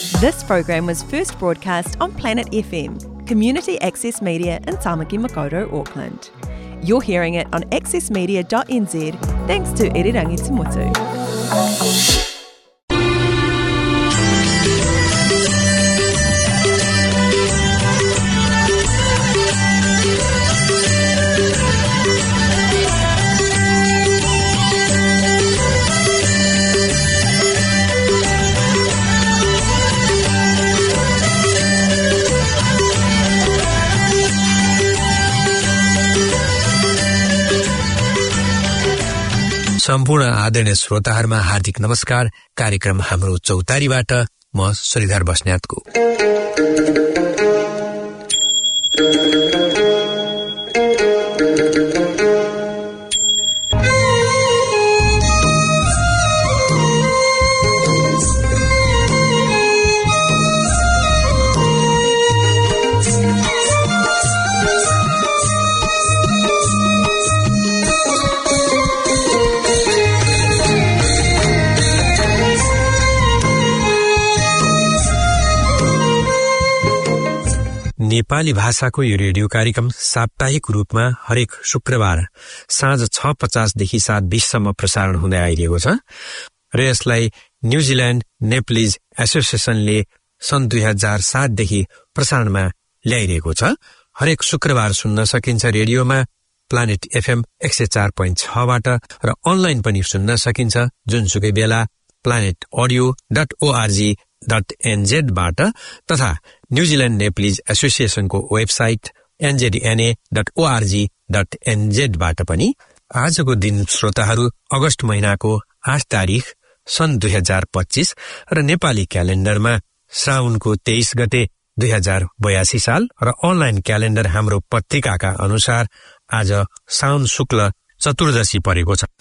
This program was first broadcast on Planet FM, community access media in Tamaki Makaurau, Auckland. You're hearing it on accessmedia.nz thanks to Irirangi Tumutu. सम्पूर्ण आदरणीय श्रोताहरुमा हार्दिक नमस्कार। कार्यक्रम हाम्रो चौतारीबाट म श्रीधर बस्नेतको। नेपाली भाषाको यो रेडियो कार्यक्रम साप्ताहिक रूपमा हरेक शुक्रबार साँझ 6:50 देखि 7:20 सम्म प्रसारण हुँदै आइरहेको छ र यसलाई न्युजिल्यान्ड नेप्लिज एसोसिएसनले सन् 2007 देखि प्रसारणमा ल्याइरहेको छ। हरेक शुक्रबार सुन्न सकिन्छ रेडियोमा प्लानेट एफएम 104.6 बाट र अनलाइन पनि सुन्न सकिन्छ जुनसुकै बेला planetaudio.org.nz बाट तथा न्युजिल्यान्ड नेप्लिज एसोसिएसनको वेबसाइट njdna.org.nz बाट पनि। आजको दिन श्रोताहरू अगस्त महिनाको 8 तारिख सन् 2025 र नेपाली क्यालेन्डरमा श्रावणको 23 गते 2082 साल र अनलाइन क्यालेन्डर हाम्रो पत्रिकाका अनुसार आज साउन शुक्ल चतुर्दशी परेको छ।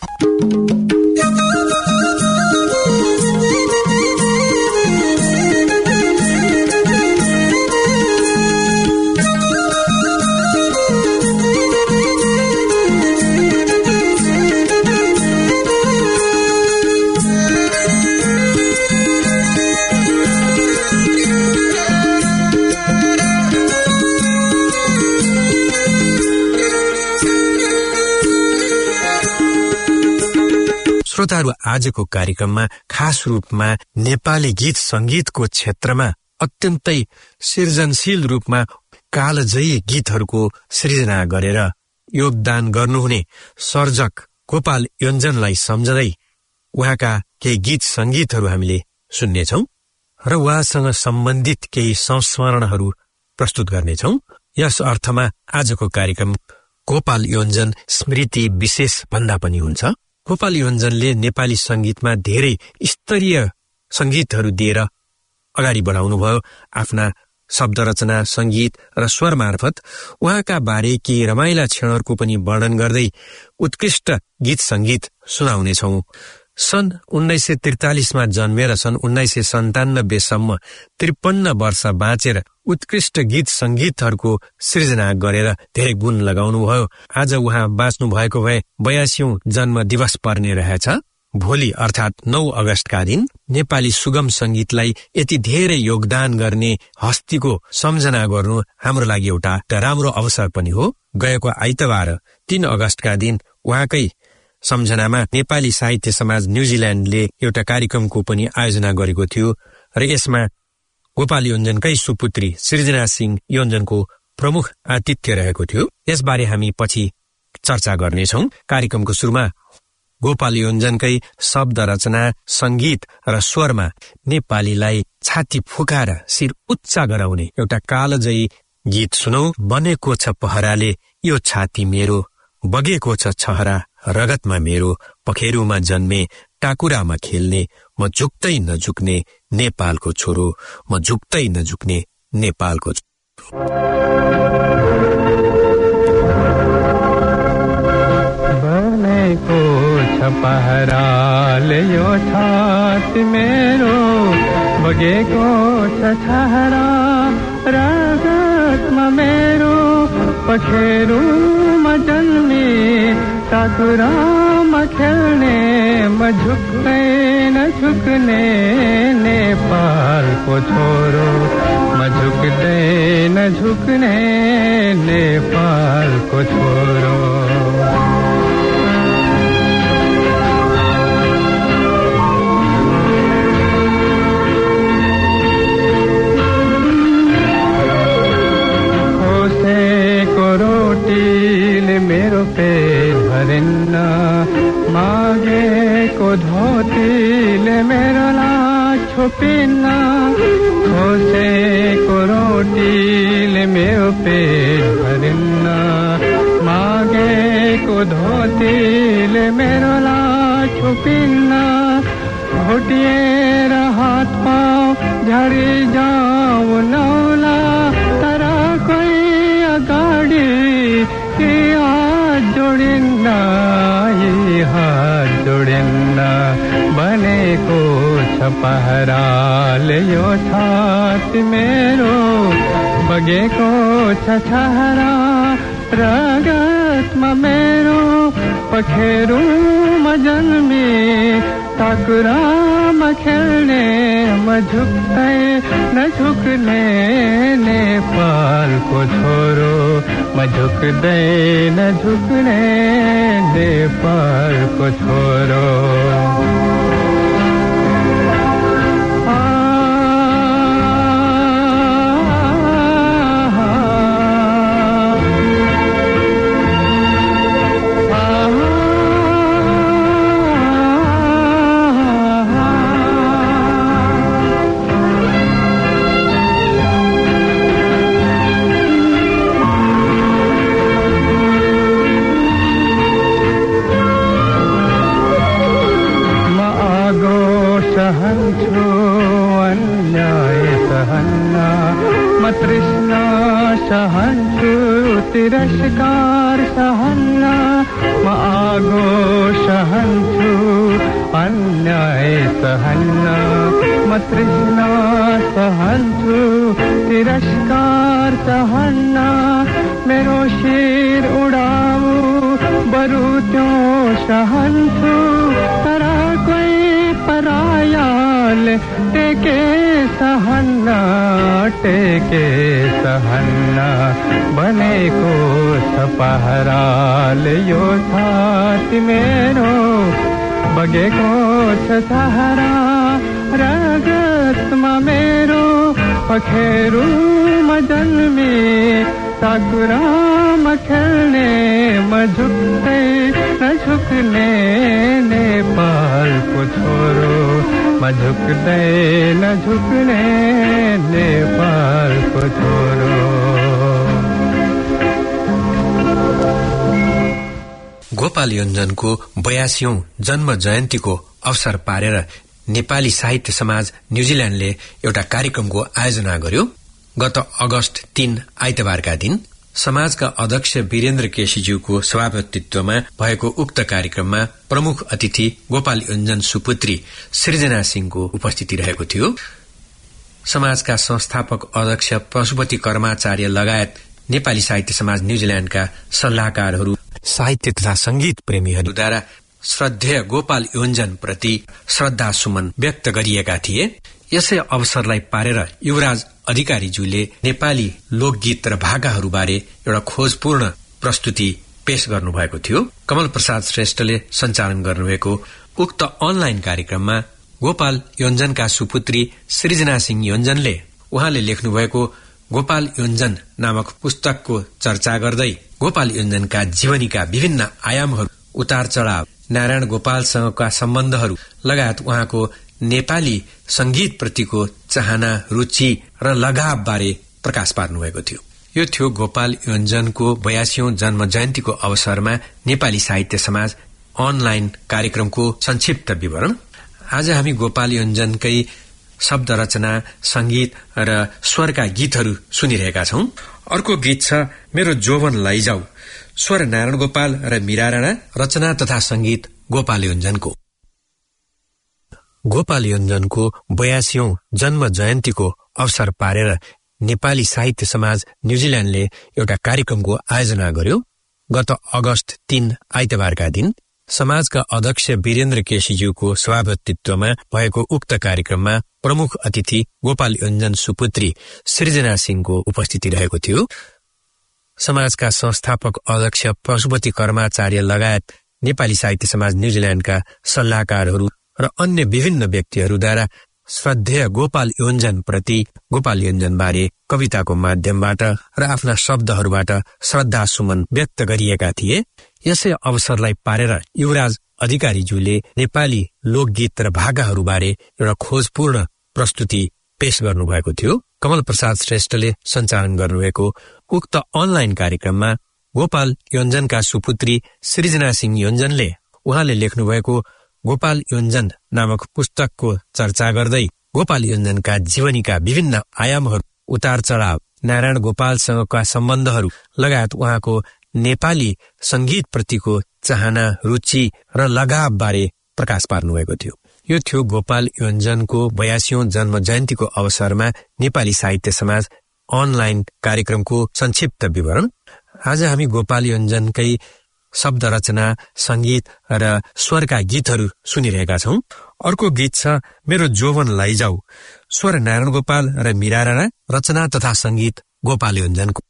श्रोताहरू, आजको कार्यक्रममा खास रूपमा नेपाली गीत संगीतको क्षेत्रमा अत्यन्तै सृजनशील रूपमा कालजयी गीतहरूको सृजना गरेर योगदान गर्नुहुने सर्जक गोपाल योन्जनलाई सम्झदै उहाँका केही गीत संगीतहरू हामीले सुन्नेछौं र उहाँसँग सम्बन्धित केही संस्मरणहरू प्रस्तुत गर्नेछौं। यस अर्थमा आजको कार्यक्रम गोपाल योन्जन स्मृति विशेष भन्दा पनि हुन्छ। गोपाल योन्जनले नेपाली संगीतमा धेरै स्तरीय संगीतहरू दिएर अगाडि बढाउनुभयो। आफ्ना शब्द रचना, संगीत र स्वर मार्फत उहाँका बारे केही रमाइला क्षणहरूको पनि वर्णन गर्दै उत्कृष्ट गीत संगीत सुनाउनेछौं। सन् 1943 मा जन्मेर सन् 1997 सम्म 53 वर्ष बाँचेर उत्कृष्ट गीत संगीतहरूको सृजना गरेर धेरै गुण लगाउनुभयो। आज उहाँ बाँच्नु भएको भए 82औं जन्म दिवस पर्ने रहेछ। भोलि अर्थात् 9 अगस्तका दिन नेपाली सुगम संगीतलाई यति धेरै योगदान गर्ने हस्तीको सम्झना गर्नु हाम्रो लागि एउटा राम्रो अवसर पनि हो। गएको आइतबार 3 अगस्तका दिन उहाँकै सम्झनामा नेपाली साहित्य समाज न्युजिल्यान्डले एउटा कार्यक्रमको पनि आयोजना गरेको थियो र यसमा गोपाल योन्जनकै सुपुत्री सृजना सिंह योन्जनको प्रमुख आतिथ्य रहेको थियो। यसबारे हामी पछि चर्चा गर्नेछौं। कार्यक्रमको सुरुमा गोपाल योन्जनकै शब्द रचना, संगीत र स्वरमा नेपालीलाई छाती फुकाएर शिर उच्च गराउने एउटा कालजयी गीत सुनौ। बनेको छ पहराले यो छाती मेरो, बगेको छ छहरा रगतमा मेरो, पखेरुमा जन्मे टाकुरामा खेल्ने, म झुक्दै नझुक्ने नेपालको छोरो, म झुक्दै नझुक्ने नेपालको छोरो। बनेको छ पहराले यो छाती मेरो, बगेको छ छहरा रगतमा मेरो, पखेरुमा जन्मे टाकुरामा खेल्ने, म झुक्दै नझुक्ने नेपालको छोरो म झुक्दैन झुक्ने नेपालको छोरो खोसेको रोटीले मेरो पेट भरिन्न मागेको धोतीले मेरो लाज छोपिन्न खोसेको रोटीले मेरो पेट भरिन्न मागेको धोतीले मेरो लाज छोपिन्न घोटिएर हात पाउ झरी जाऊ नौला तर कोही अगाडि हात जोडिन्न हात जोडिन्न बनेको छ पहराले यो छाती मेरो बगेको छ छहरा रगतमा मेरो पखेरुमा जन्मे टाकुरामा खेल्ने म झुक्दै नझुक्ने नेपालको छोरो म झुक्दै नझुक्ने नेपालको छोरो सहन्छु अन्याय सहन्न म तृष्णा सहन्छु तिरस्कार सहन्न म आगो सहन्छु अन्याय सहन्न म तृष्णा सहन्छु तिरस्कार सहन्न मेरो शिर उडाऊ बरु त्यो सहन्छु तर कोही परायाल टेके सहन्ना बनेको छ पहराल यो छाती मेरो बगेको छ सहारा रगतमा मेरो पखेरुमा जन्मे टाकुरामा खेल्ने म झुक्दै नझुक्ने नेपालको छोरो म झुक्दै नझुक्ने नेपालको छोरो गोपाल योन्जनको 82औं जन्म जयन्तीको अवसर पारेर नेपाली साहित्य समाज न्यूजील्याण्डले एउटा कार्यक्रमको आयोजना गर्यो। गत अगस्त 3 आइतबारका दिन समाजका अध्यक्ष वीरेन्द्र केसीज्यूको सभापतित्वमा भएको उक्त कार्यक्रममा प्रमुख अतिथि गोपाल योन्जन सुपुत्री सृजना सिंहको उपस्थिति रहेको थियो। समाजका संस्थापक अध्यक्ष पशुपति कर्माचार्य लगायत नेपाली साहित्य समाज न्यूजील्याण्डका सल्लाहकारहरू साहित्य तथा संगीत प्रेमीहरूद्वारा श्रद्धेय गोपाल योन्जन प्रति श्रद्धा सुमन व्यक्त गरिएका थिए। यसै अवसरलाई पारेर युवराज अधिकारीज्यूले नेपाली लोकगीत र भाकाहरूबारे एउटा खोजपूर्ण प्रस्तुति पेश गर्नुभएको थियो। कमल प्रसाद श्रेष्ठले सञ्चालन गर्नुभएको उक्त अनलाइन कार्यक्रममा गोपाल योन्जनका सुपुत्री सृजना सिंह योन्जनले उहाँले लेख्नुभएको गोपाल योन्जन नामक पुस्तकको चर्चा गर्दै गोपाल योन्जनका जीवनीका विभिन्न आयामहरू, उतार चढाव, नारायण गोपालसँगका सम्बन्धहरू लगायत उहाँको नेपाली संगीत प्रतिको चाहना, रुचि र लगाव बारे प्रकाश पार्नुभएको थियो। यो थियो गोपाल योन्जनको 82औं जन्म जयन्तीको अवसरमा नेपाली साहित्य समाज अनलाइन कार्यक्रमको संक्षिप्त विवरण। आज हामी गोपाल योन्जनकै शब्द रचना, संगीत र स्वरका गीतहरू सुनिरहेका छौं। अर्को गीत छ मेरो जोवन लैजाऊ, स्वर नारायण गोपाल र मीरा राणा, रचना तथा संगीत गोपाल योन्जनको। गोपाल योन्जनको 82औं जन्म जयन्तीको अवसर पारेर नेपाली साहित्य समाज न्यूजील्याण्डले एउटा कार्यक्रमको आयोजना गर्यो। गत अगस्त 3 आइतबारका दिन समाजका अध्यक्ष वीरेन्द्र केसीज्यूको सभापतित्वमा भएको उक्त कार्यक्रममा प्रमुख अतिथि गोपाल योञ्जन सुपुत्री सृजना सिंहको उपस्थिति रहेको थियो। समाजका संस्थापक अध्यक्ष पशुपति कर्माचार्य लगायत नेपाली साहित्य समाज न्युजिल्याण्डका सल्लाहकारहरू र अन्य विभिन्न व्यक्तिहरूद्वारा श्रद्धेय गोपाल योञ्जन प्रति गोपाल योञ्जन बारे कविताको माध्यमबाट र आफ्ना शब्दहरूबाट श्रद्धा सुमन व्यक्त गरिएका थिए। यसै अवसरलाई पारेर युवराज अधिकारीज्यूले नेपाली लोकगीत र भाकाहरूबारे एउटा खोजपूर्ण प्रस्तुति पेश गर्नुभएको थियो। कमल प्रसाद श्रेष्ठले सञ्चालन गर्नुभएको उक्त अनलाइन कार्यक्रममा गोपाल योञ्जनका सुपुत्री सृजना सिंह योञ्जनले उहाँले लेख्नुभएको गोपाल योञ्जन नामक पुस्तकको चर्चा गर्दै गोपाल योञ्जनका जीवनीका विभिन्न आयामहरू, उतार चढाव, नारायण गोपालसँगका सम्बन्धहरू लगायत उहाँको नेपाली संगीतप्रतिको चाहना, रुचि र लगाव बारे प्रकाश पार्नुभएको थियो। यो थियो गोपाल योञ्जनको 82औं जन्म जयन्तीको अवसरमा नेपाली साहित्य समाज अनलाइन कार्यक्रमको संक्षिप्त विवरण। आज हामी गोपाल योञ्जनकै शब्द रचना, संगीत र स्वरका गीतहरू सुनिरहेका छौं। अर्को गीत छ मेरो जोवन लैजाऊ, स्वर नारायण गोपाल र मीरा राणा, रचना तथा संगीत गोपाल योञ्जनको।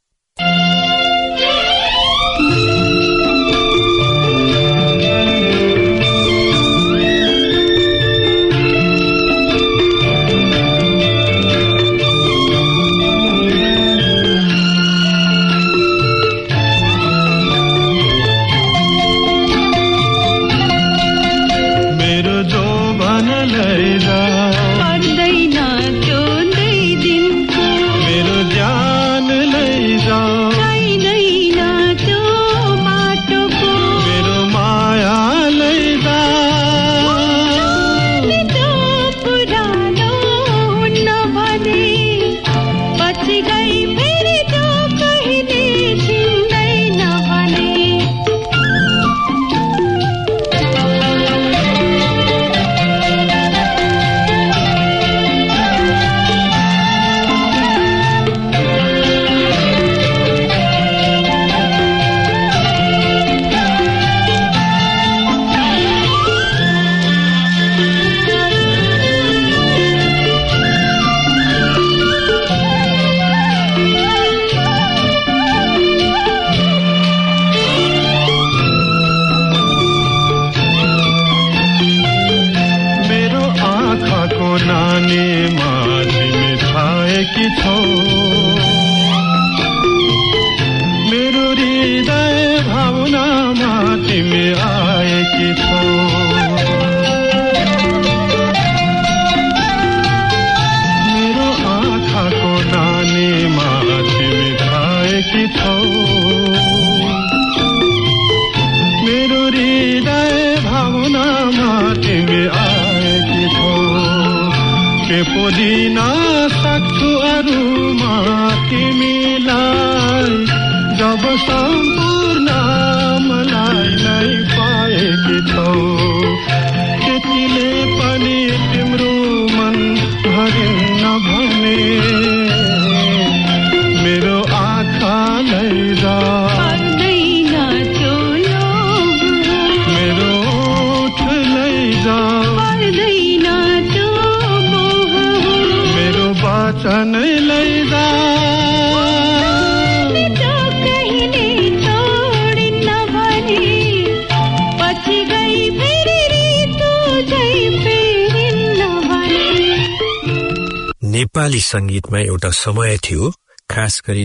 नेपाली संगीतमा एउटा समय थियो, खास गरी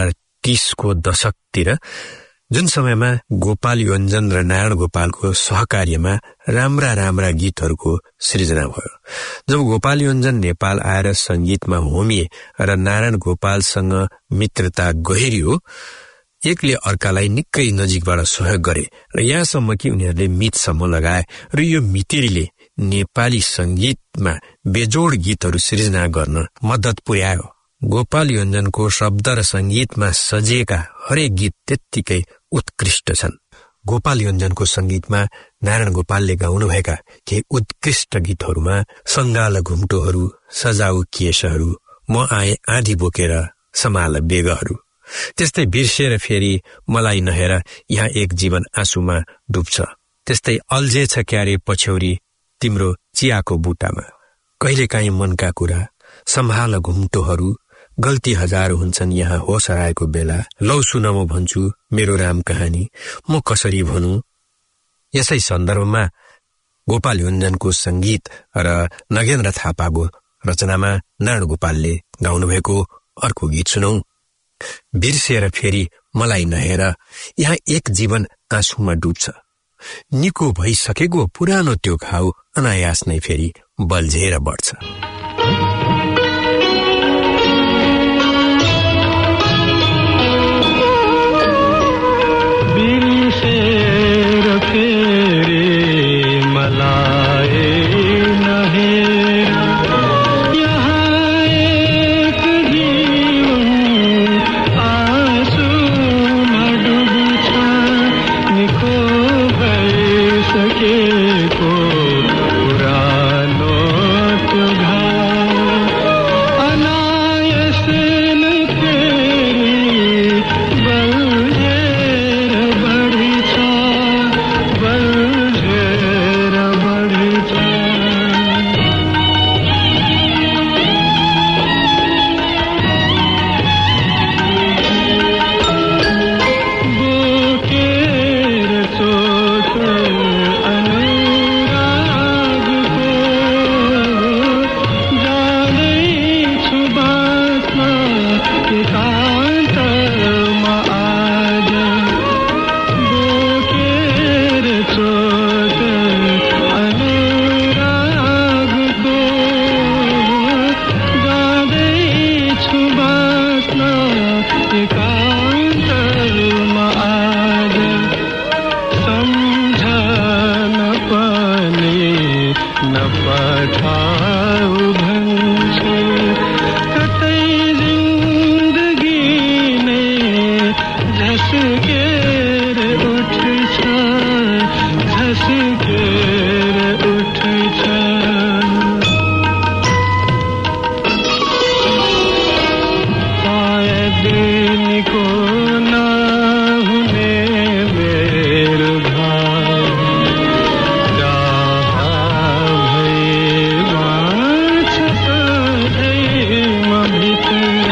2030 को दशकतिर, जुन समयमा गोपाल योञ्जन र नारायण गोपालको सहकार्यमा राम्रा गीतहरूको सृजना भयो। जब गोपाल योञ्जन नेपाल आएर संगीतमा होमिए र नारायण गोपालसँग मित्रता गहिरियो, एकले अर्कालाई निकै नजिकबाट सहयोग गरे र यहाँसम्म कि उनीहरूले मितसम्म लगाए र यो मितिरीले नेपाली संगीतमा बेजोड गीतहरू सृजना गर्न मद्दत पुर्यायो। गोपाल योञ्जनको शब्द र संगीतमा सजिएका हरेक गीत त्यत्तिकै उत्कृष्ट छन्। गोपाल योञ्जनको संगीतमा नारायण गोपालले गाउनुभएका केही उत्कृष्ट गीतहरूमा संगाल घुम्टोहरू, सजाऊ केशहरू, म आए आँधी बोकेर, समाल बेगहरू, त्यस्तै बिर्सेर फेरि मलाई नहेर, यहाँ एक जीवन आँसुमा डुब्छ, त्यस्तै अल्झेछ क्यारे पछ्यौरी तिम्रो चियाको बुटामा। कहिलेकाहीँ मनका कुरा सम्हाल घुम्टोहरू, गल्ती हजार हुन्छन् यहाँ होस हराएको बेला। लौ सुन म भन्छु मेरो राम कहानी, म कसरी भनौँ। यसै सन्दर्भमा गोपाल योन्जनको संगीत र नगेन्द्र थापाको रचनामा नारायण गोपालले गाउनुभएको अर्को गीत सुनौ। बिर्सेर फेरि मलाई नहेर, यहाँ एक जीवन आँसुमा डुब्छ। निको भइसकेको पुरानो त्यो घाउ अनायास नै फेरि बल्झेर बढ्छ। बिर्सेर फेरि मलाई नहेर, यहाँ एक जीवन आँसुमा डुब्छ। निको भइसकेको पुरानो त्यो घाउ अनायास नै फेरि बल्झेर बढ्छ, बल्झेर बढ्छ। बोकेर चोट अनुरागको, जाँदैछु बाँच्न एकान्तमा आज। बोकेर चोट अनुरागको, जाँदैछु बाँच्न एकान्तमा आज। सम्झन पनि नपठाऊ भन्छु, कतै जिन्दगी नै झस्केर उठ्छ, झस्केर उठ्छ। सायद निको नहुने मेरो घाउ, जहाँ भए बाँच्छ सधैँ म भित्र।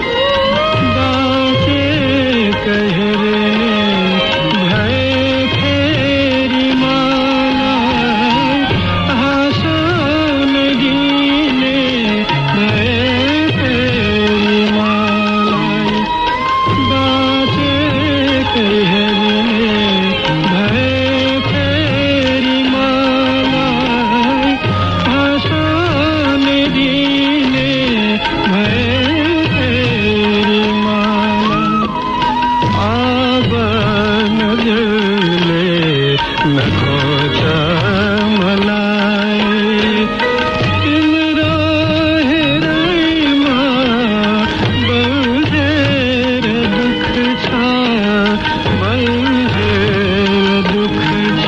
बाँचे कहेर्ने भए फेरि मलाई, हाँसन दिने भए फेरि मलाई। बाँचे कहेर्ने भए फेरि मलाई, हाँसन दिने भए फेरि मलाई। अब नजरले नखोज मलाई, तिम्रो हेराइमा बल्झेर दुःख छ, बल्झेर दुःख छ।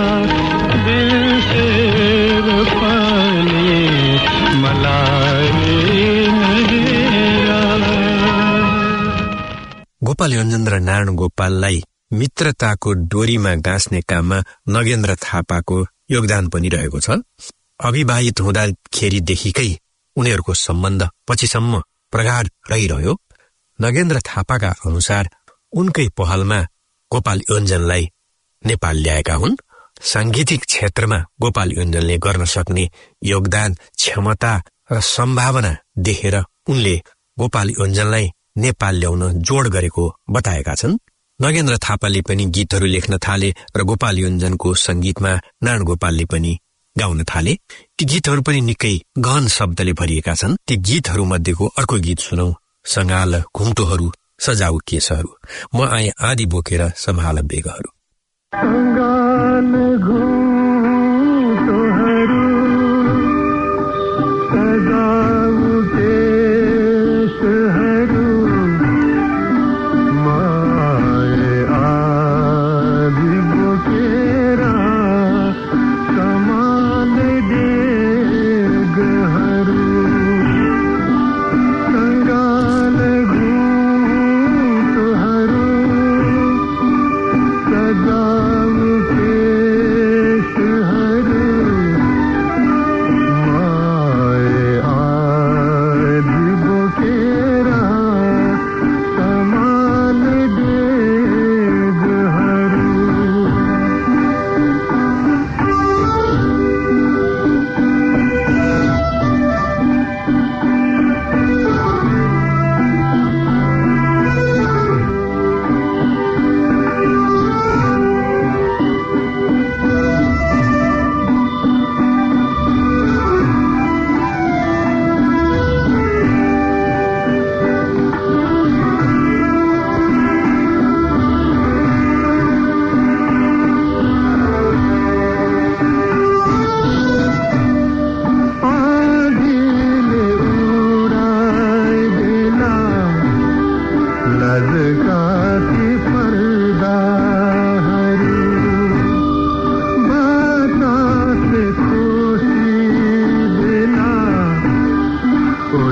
बिर्सेर पनि मलाई नहेर। गोपाल योन्जन र नारायण गोपाललाई मित्रताको डोरीमा गाँस्ने काममा नगेन्द्र थापाको योगदान पनि रहेको छ। अविवाहित हुँदाखेरिदेखिकै उनीहरूको सम्बन्ध पछिसम्म प्रगाढ रहिरह्यो। नगेन्द्र थापाका अनुसार उनकै पहलमा गोपाल योन्जनलाई नेपाल ल्याएका हुन्। सांगीतिक क्षेत्रमा गोपाल योन्जनले गर्न सक्ने योगदान, क्षमता र सम्भावना देखेर उनले गोपाल योन्जनलाई नेपाल ल्याउन जोड गरेको बताएका छन्। नगेन्द्र थापाले पनि गीतहरू लेख्न थाले र गोपाल योन्जनको संगीतमा नारायण गोपालले पनि गाउन थाले। ती गीतहरू पनि निकै गहन शब्दले भरिएका छन्। ती गीतहरू मध्येको अर्को गीत सुनौ, सङ्गाल घुम्टोहरू सजाउ केसहरू, म आए आदि बोकेर सम्हाल बेगहरू। सङ्गाल घुम्टोहरू सजाउ केसहरू, माए आदि बोकेर सम्हाल बेगहरू। सङ्गाल घुम्टोहरू सजाउ केसहरू,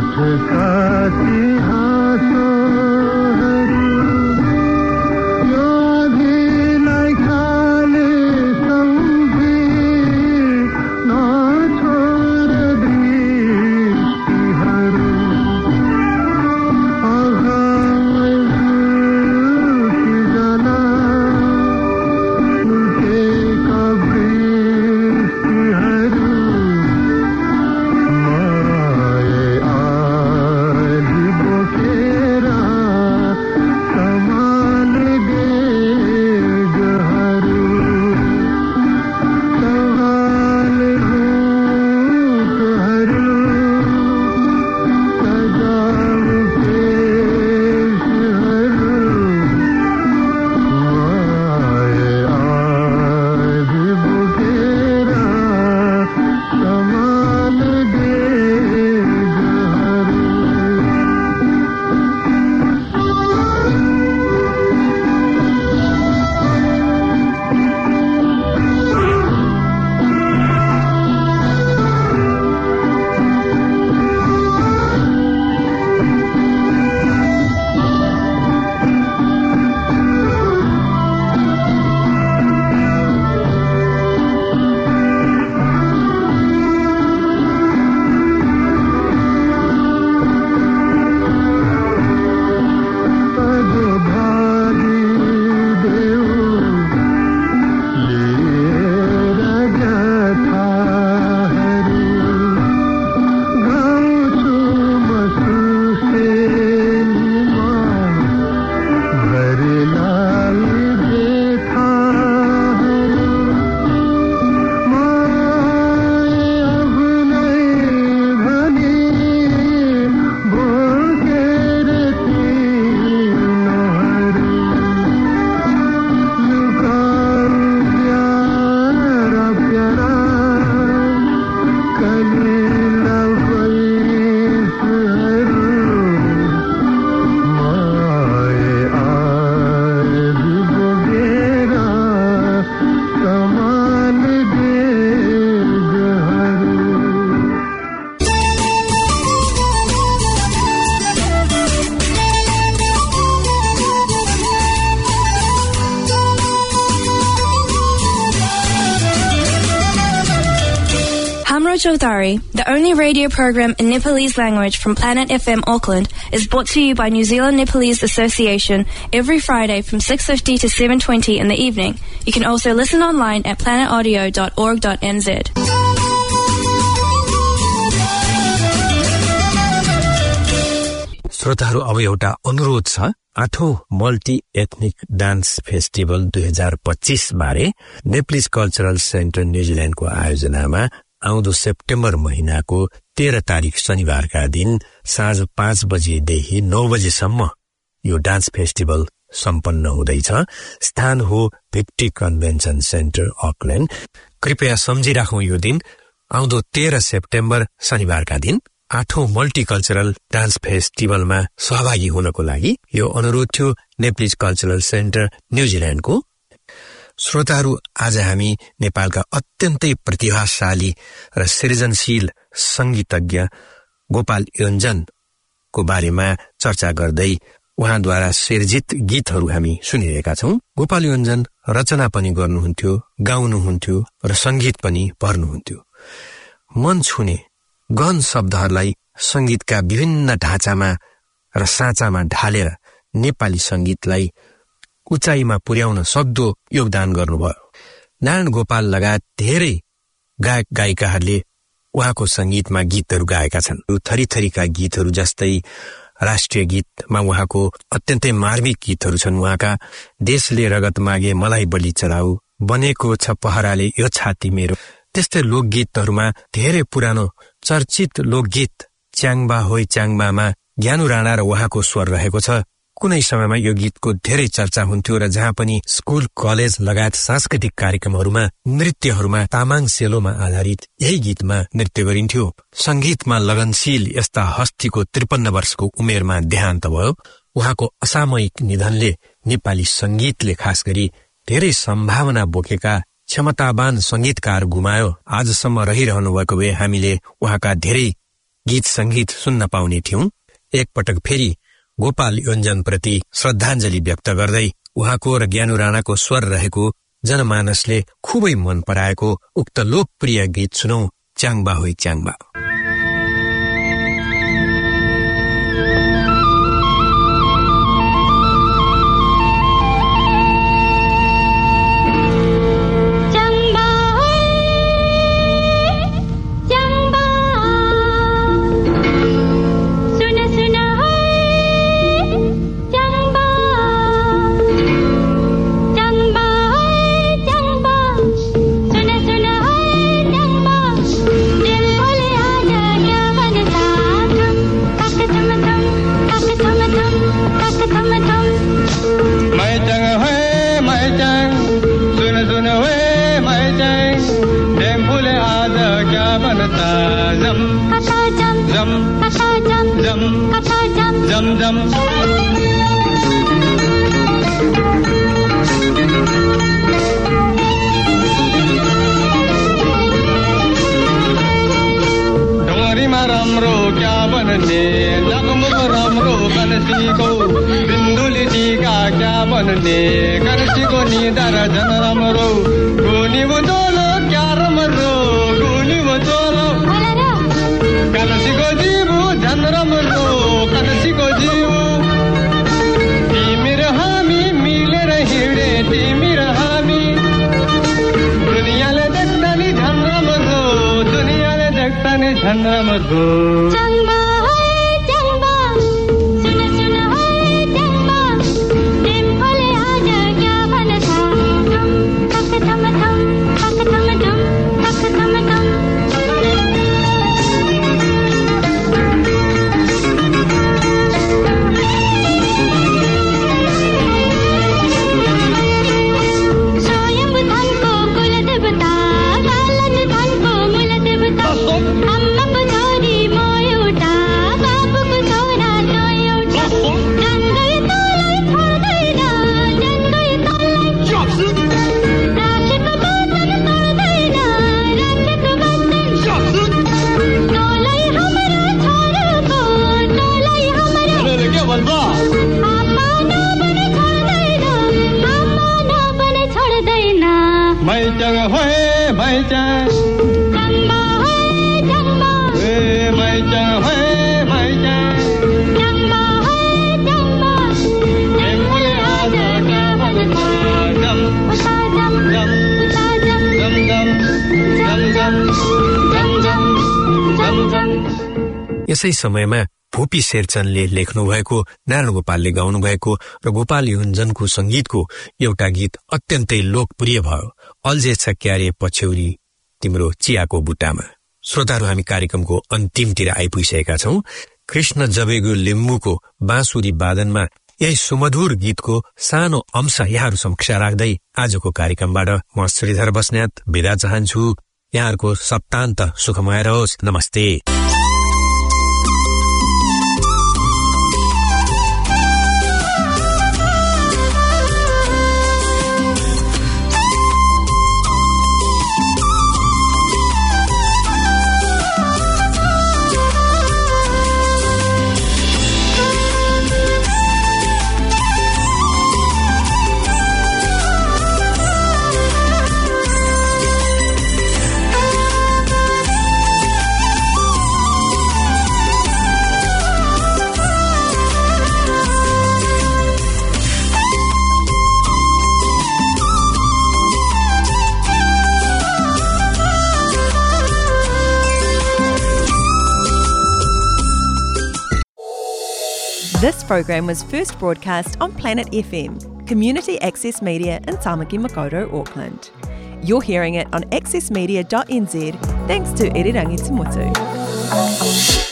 Chowdhury, the only radio program in Nepalese language from Planet FM Auckland, is brought to you by New Zealand Nepalese Association every Friday from 6:50 to 7:20 in the evening. You can also listen online at planetaudio.org.nz. श्रोताहरू, अब एउटा अनुरोध छ। 8औं multi ethnic dance festival 2025 बारे Nepalese cultural centre न्यूजील्याण्डको आयोजनामा आउँदो September महिनाको 13 तारिक शनिबारका दिन साँझ 5 बजेदेखि 9 बजेसम्म यो डान्स फेस्टिभल सम्पन्न हुँदैछ। स्थान हो भिक्टी कन्भेन्सन सेन्टर अकल्याण्ड। कृपया सम्झिराखौं, यो दिन आउँदो 13 सेप्टेम्बर शनिबारका दिन 8औं मल्टिकल्चरल डान्स फेस्टिभलमा सहभागी हुनको लागि यो अनुरोध थियो नेप्लिज कल्चरल सेन्टर न्यूजील्याण्डको। श्रोताहरू, आज हामी नेपालका अत्यन्तै प्रतिभाशाली र सृजनशील संगीतज्ञ गोपाल योन्जनको बारेमा चर्चा गर्दै उहाँद्वारा सृजित गीतहरू हामी सुनिरहेका छौं। गोपाल योन्जन रचना पनि गर्नुहुन्थ्यो, गाउनुहुन्थ्यो र संगीत पनि भर्नुहुन्थ्यो। मन छुने गहन शब्दहरूलाई संगीतका विभिन्न ढाँचामा र साँचामा ढालेर नेपाली संगीतलाई उचाइमा पुर्याउन सक्दो योगदान गर्नुभयो। नारायण गोपाल लगायत धेरै गायक गायिकाहरूले उहाँको संगीतमा गीतहरू गाएका छन्। थरीथरीका गीतहरू जस्तै राष्ट्रिय गीतमा उहाँको अत्यन्तै मार्मिक गीतहरू छन्। उहाँका देशले रगत मागे मलाई बलि चढाऊ, बनेको छ पहराले यो छाती मेरो। त्यस्तै लोकगीतहरूमा धेरै पुरानो चर्चित लोकगीत च्याङबा होइ च्याङबामा ज्ञानु राणा र उहाँको स्वर रहेको छ। कुनै समयमा यो गीतको धेरै चर्चा हुन्थ्यो र जहाँ पनि स्कुल, कलेज लगायत सांस्कृतिक कार्यक्रमहरूमा नृत्यहरूमा तामाङ सेलोमा आधारित यही गीतमा नृत्य गरिन्थ्यो। संगीतमा लगनशील यस्ता हस्तीको 53 वर्षको उमेरमा देहान्त भयो। उहाँको असामयिक निधनले नेपाली संगीतले खास गरी धेरै सम्भावना बोकेका क्षमतावान संगीतकार गुमायो। आजसम्म रहिरहनु भएको भए हामीले उहाँका धेरै गीत संगीत सुन्न पाउने थियौं। एकपटक फेरि गोपाल योन्जनप्रति श्रद्धाञ्जली व्यक्त गर्दै उहाँको र ज्ञानु राणाको स्वर रहेको जनमानसले खुबै मन पराएको उक्त लोकप्रिय गीत सुनौ, च्याङबा होइ च्याङबा। ढोंगरीमा राम्रो क्या बनने, लगमुग राम्रो कनसीको, बिन्दुली टीका क्या बनने, कनसीको निधार झन राम्रो, गुनी बुझोलो क्या राम्रो, गुनी बुझोलो, कनसीको जीवु झन राम्रो, कनसीको जीवु, तिमी र हामी मिलेर हिँडे, तिमी र हामी, दुनियाँले देख्दा नि झन राम्रो, दुनियाँले देख्दा नि झन राम्रो। यसै समयमा भूपी शेरचनले लेख्नु भएको, नारायण गोपालले गाउनु भएको र गोपाल योन्जनको संगीतको एउटा गीत अत्यन्तै लोकप्रिय भयो, अल्झेछ क्यारे पछ्यौरी तिम्रो चियाको बुट्टामा। श्रोताहरू, हामी कार्यक्रमको अन्तिमतिर आइपुगिसकेका छौं। कृष्ण जबेगु लिम्बुको बाँसुरी वादनमा यही सुमधुर गीतको सानो अंश यहाँहरू समक्ष राख्दै आजको कार्यक्रमबाट म श्रीधर बस्नेत बिदा चाहन्छु। यहाँहरूको सप्तान्त सुखमय रहोस्। नमस्ते। This program was first broadcast on Planet FM, community access media in Tamaki Makaurau, Auckland. You're hearing it on accessmedia.nz thanks to Irirangi Tumotu.